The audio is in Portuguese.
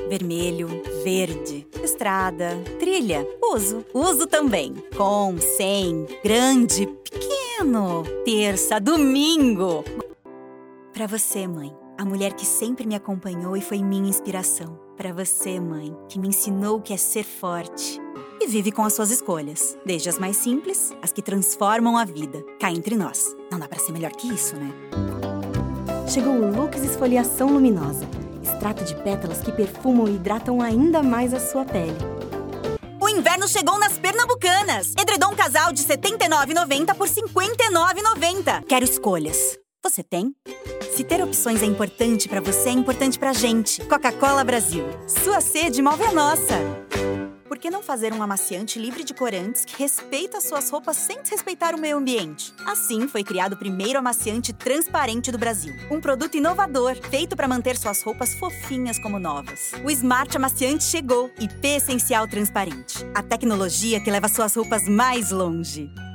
vermelho, verde, estrada, trilha. Uso também. Com, sem, grande, pequeno, terça, domingo. Pra você, mãe, a mulher que sempre me acompanhou e foi minha inspiração. Pra você, mãe, que me ensinou o que é ser forte. E vive com as suas escolhas, desde as mais simples, as que transformam a vida. Cá entre nós, não dá pra ser melhor que isso, né? Chegou o Lux Esfoliação Luminosa. Extrato de pétalas que perfumam e hidratam ainda mais a sua pele. O inverno chegou nas Pernambucanas. Edredom casal de R$ 79,90 por R$ 59,90. Quero escolhas. Você tem? Se ter opções é importante pra você, é importante pra gente. Coca-Cola Brasil. Sua sede move a nossa. Por que não fazer um amaciante livre de corantes que respeita suas roupas sem desrespeitar o meio ambiente? Assim, foi criado o primeiro amaciante transparente do Brasil. Um produto inovador, feito para manter suas roupas fofinhas como novas. O Smart Amaciante chegou. IP Essencial Transparente. A tecnologia que leva suas roupas mais longe.